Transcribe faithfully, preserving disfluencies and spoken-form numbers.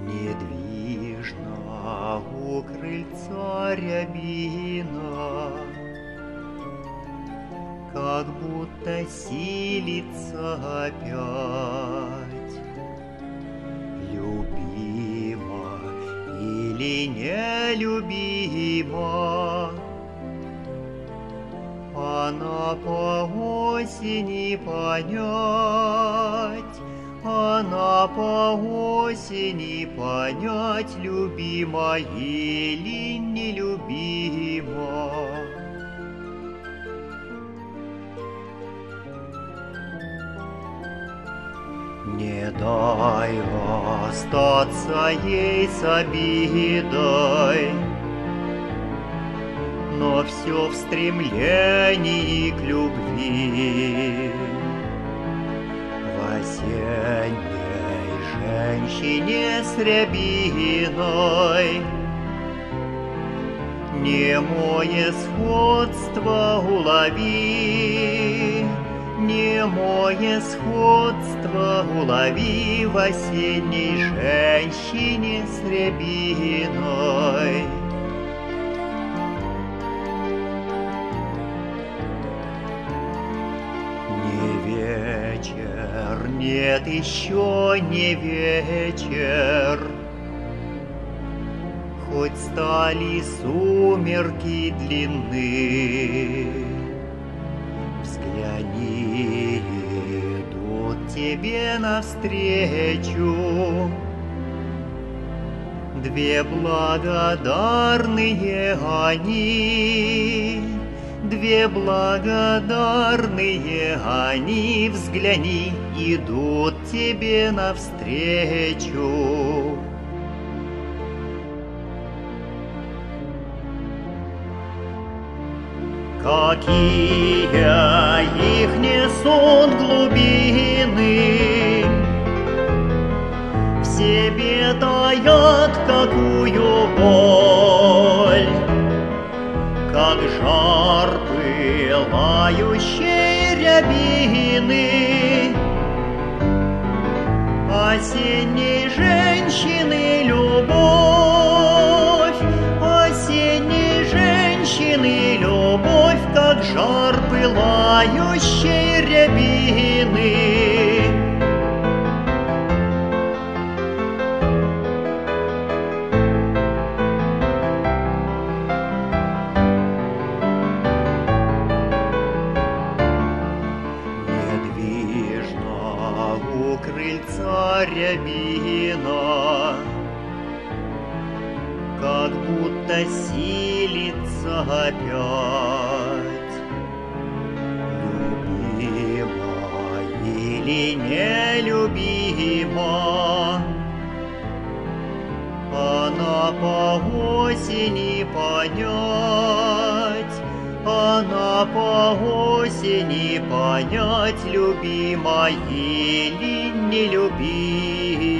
Недвижна у крыльца рябина, как будто силится опять. Любима или нелюбима, она по осени понять, она по осени понять, любима или нелюбима. Не дай остаться ей с обидой, но все в стремлении к любви. В осенней женщине с рябиной немое сходство улови, немое сходство улови в осенней женщине с рябиной. Вечер, нет, еще не вечер, хоть стали сумерки длинны. Взгляни, идут тебе навстречу две благодарные они. Две благодарные они, взгляни, идут тебе навстречу. Какие их несут глубины, в себе таят какую боль, как жар пылающей рябины осенней женщины любовь, осенней женщины любовь, как жар пылающей рябины. Крыльца рябина, как будто силится опять. Любима или нелюбима, она по осени понять, она по осени понять, любима или нелюбима.